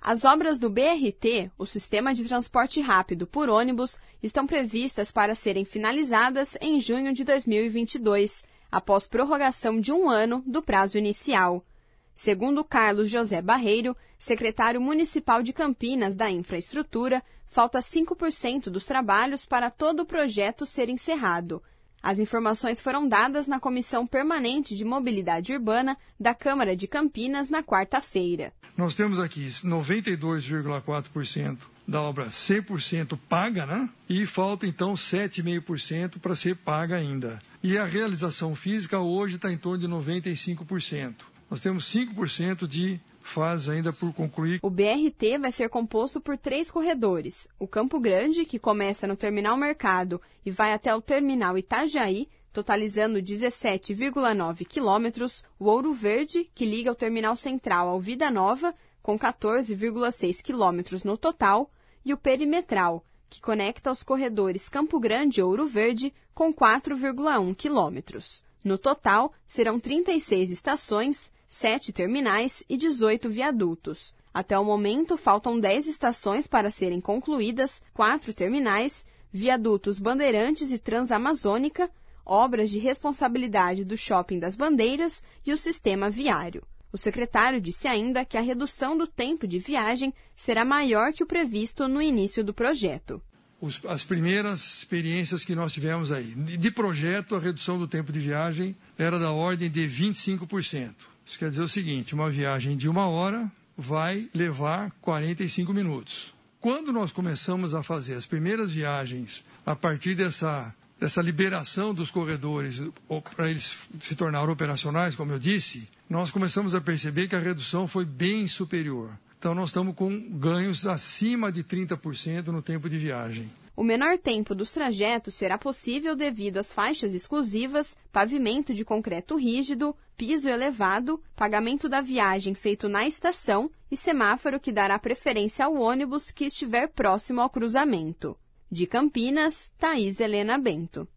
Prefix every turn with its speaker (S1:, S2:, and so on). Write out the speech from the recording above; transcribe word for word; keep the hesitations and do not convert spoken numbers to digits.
S1: As obras do B R T, o Sistema de Transporte Rápido por Ônibus, estão previstas para serem finalizadas em junho de dois mil e vinte e dois, após prorrogação de um ano do prazo inicial. Segundo Carlos José Barreiro, secretário municipal de Campinas da Infraestrutura, falta cinco por cento dos trabalhos para todo o projeto ser encerrado. As informações foram dadas na Comissão Permanente de Mobilidade Urbana da Câmara de Campinas na quarta-feira.
S2: Nós temos aqui noventa e dois vírgula quatro por cento da obra cem por cento paga, né? E falta então sete vírgula cinco por cento para ser paga ainda. E a realização física hoje está em torno de noventa e cinco por cento. Nós temos cinco por cento de fase ainda por concluir.
S1: O B R T vai ser composto por três corredores. O Campo Grande, que começa no Terminal Mercado e vai até o Terminal Itajaí, totalizando dezessete vírgula nove quilômetros. O Ouro Verde, que liga o Terminal Central ao Vida Nova, com quatorze vírgula seis quilômetros no total. E o Perimetral, que conecta os corredores Campo Grande e Ouro Verde, com quatro vírgula um quilômetros. No total, serão trinta e seis estações, sete terminais e dezoito viadutos. Até o momento, faltam dez estações para serem concluídas, quatro terminais, viadutos Bandeirantes e Transamazônica, obras de responsabilidade do Shopping das Bandeiras e o sistema viário. O secretário disse ainda que a redução do tempo de viagem será maior que o previsto no início do projeto.
S2: Os, as primeiras experiências que nós tivemos aí. De projeto, a redução do tempo de viagem era da ordem de vinte e cinco por cento. Isso quer dizer o seguinte, uma viagem de uma hora vai levar quarenta e cinco minutos. Quando nós começamos a fazer as primeiras viagens, a partir dessa, dessa liberação dos corredores, para eles se tornarem operacionais, como eu disse, nós começamos a perceber que a redução foi bem superior. Então, nós estamos com ganhos acima de trinta por cento no tempo de viagem.
S1: O menor tempo dos trajetos será possível devido às faixas exclusivas, pavimento de concreto rígido, piso elevado, pagamento da viagem feito na estação e semáforo que dará preferência ao ônibus que estiver próximo ao cruzamento. De Campinas, Thaís Helena Bento.